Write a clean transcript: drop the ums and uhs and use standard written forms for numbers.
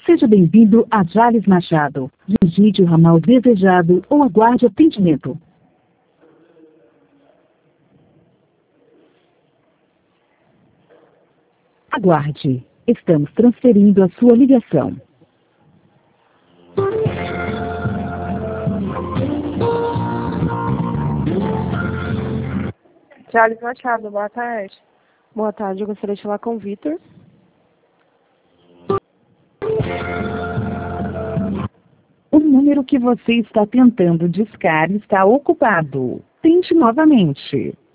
Seja bem-vindo a Jales Machado. Digite o ramal desejado ou aguarde atendimento. Aguarde. Estamos transferindo a sua ligação. Jales Machado, boa tarde. Boa tarde, eu gostaria de falar com o Vitor. O número que você está tentando discar está ocupado. Tente novamente.